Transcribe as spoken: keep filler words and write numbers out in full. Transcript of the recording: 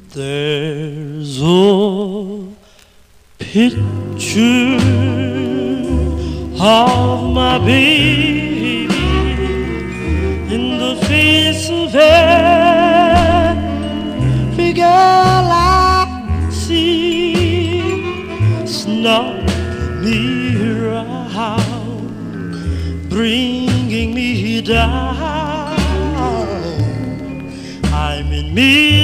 There's a picture of my baby in the face of every girl I see. It's knocking me around, bringing me down. I'm in me